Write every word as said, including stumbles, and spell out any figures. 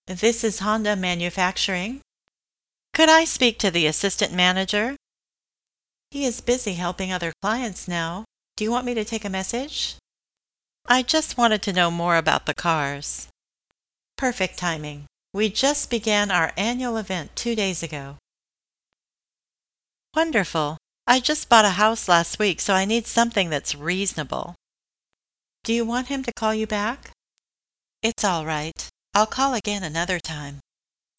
This is Honda Manufacturing. Could I speak to the assistant manager? He is busy helping other clients now. Do you want me to take a message? I just wanted to know more about the cars. Perfect timing. We just began our annual event two days ago. Wonderful. I just bought a house last week, so I need something that's reasonable. Do you want him to call you back? It's all right. I'll call again another time.